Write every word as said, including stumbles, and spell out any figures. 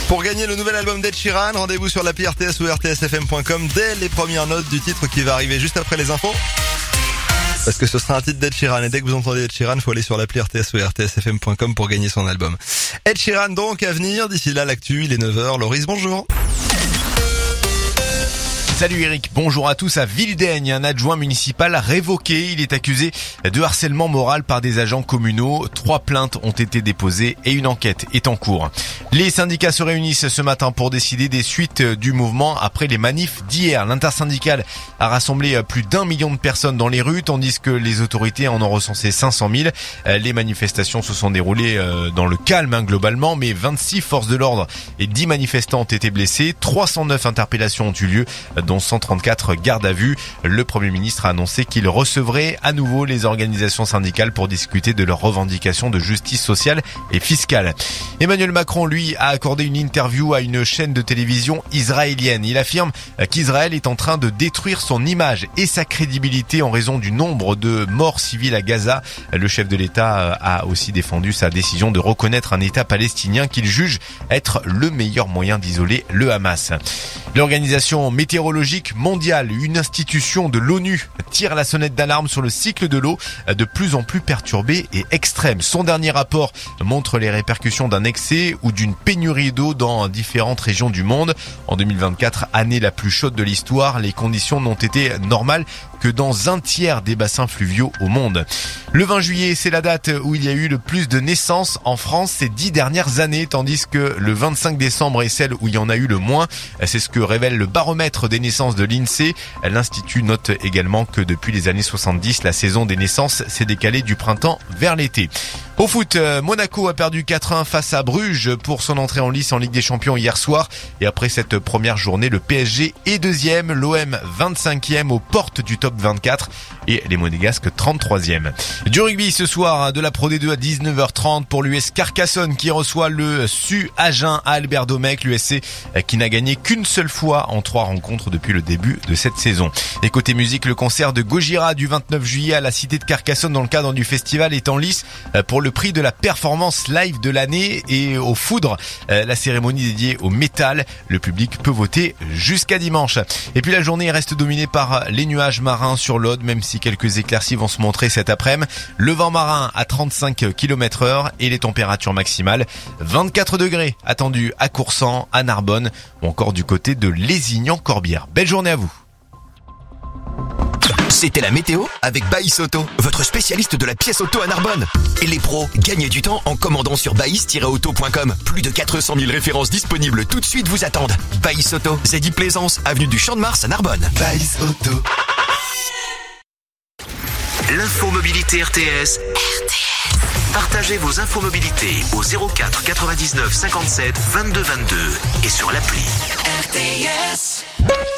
Pour gagner le nouvel album d'Ed Sheeran, rendez-vous sur l'appli R T S ou R T S F M point com dès les premières notes du titre qui va arriver juste après les infos. Parce que ce sera un titre d'Ed Sheeran et dès que vous entendez Ed Sheeran, il faut aller sur l'appli R T S ou R T S F M point com pour gagner son album. Ed Sheeran donc à venir, d'ici là l'actu, il est neuf heures. Loris, bonjour. Salut Eric, bonjour à tous. À Vildaigne, un adjoint municipal révoqué. Il est accusé de harcèlement moral par des agents communaux. Trois plaintes ont été déposées et une enquête est en cours. Les syndicats se réunissent ce matin pour décider des suites du mouvement après les manifs d'hier. L'intersyndicale a rassemblé plus d'un million de personnes dans les rues, tandis que les autorités en ont recensé cinq cent mille. Les manifestations se sont déroulées dans le calme hein, globalement, mais vingt-six forces de l'ordre et dix manifestants ont été blessés. trois cent neuf interpellations ont eu lieu, dont cent trente-quatre gardes à vue. Le Premier ministre a annoncé qu'il recevrait à nouveau les organisations syndicales pour discuter de leurs revendications de justice sociale et fiscale. Emmanuel Macron, lui, a accordé une interview à une chaîne de télévision israélienne. Il affirme qu'Israël est en train de détruire son image et sa crédibilité en raison du nombre de morts civiles à Gaza. Le chef de l'État a aussi défendu sa décision de reconnaître un État palestinien qu'il juge être le meilleur moyen d'isoler le Hamas. L'Organisation météorologique mondiale, une institution de l'ONU, tire la sonnette d'alarme sur le cycle de l'eau de plus en plus perturbé et extrême. Son dernier rapport montre les répercussions d'un excès ou d'une pénurie d'eau dans différentes régions du monde. En deux mille vingt-quatre, année la plus chaude de l'histoire, les conditions n'ont été normales que dans un tiers des bassins fluviaux au monde. Le vingt juillet, c'est la date où il y a eu le plus de naissances en France ces dix dernières années, tandis que le vingt-cinq décembre est celle où il y en a eu le moins. C'est ce que révèle le baromètre des naissances de l'INSEE. L'Institut note également que depuis les années soixante-dix, la saison des naissances s'est décalée du printemps vers l'été. Au foot, Monaco a perdu quatre un face à Bruges pour son entrée en lice en Ligue des Champions hier soir. Et après cette première journée, le P S G est deuxième, l'O M vingt-cinquième aux portes du top vingt-quatre et les Monégasques trente-troisième. Du rugby ce soir, de la Pro D deux à dix-neuf heures trente pour l'U S Carcassonne qui reçoit le S U Agen à Albert Domecq, l'U S C qui n'a gagné qu'une seule fois en trois rencontres depuis le début de cette saison. Et côté musique, le concert de Gojira du vingt-neuf juillet à la Cité de Carcassonne dans le cadre du festival est en lice pour le prix de la performance live de l'année et au Foudre, la cérémonie dédiée au métal. Le public peut voter jusqu'à dimanche. Et puis la journée reste dominée par les nuages marins sur l'Aude, même si quelques éclaircies vont se montrer cet après-midi. Le vent marin à trente-cinq kilomètres heure et les températures maximales vingt-quatre degrés attendus à Coursan, à Narbonne ou encore du côté de Lézignan-Corbière. Belle journée à vous. C'était la météo avec Baïs Auto, votre spécialiste de la pièce auto à Narbonne. Et les pros, gagnez du temps en commandant sur baïs tiret auto point com. Plus de quatre cent mille références disponibles tout de suite vous attendent. Baïs Auto, Zeddy Plaisance, avenue du Champ de Mars à Narbonne. Baïs Auto. L'info mobilité R T S. R T S. Partagez vos infos mobilité au zéro quatre quatre-vingt-dix-neuf cinquante-sept vingt-deux vingt-deux et sur l'appli. R T S.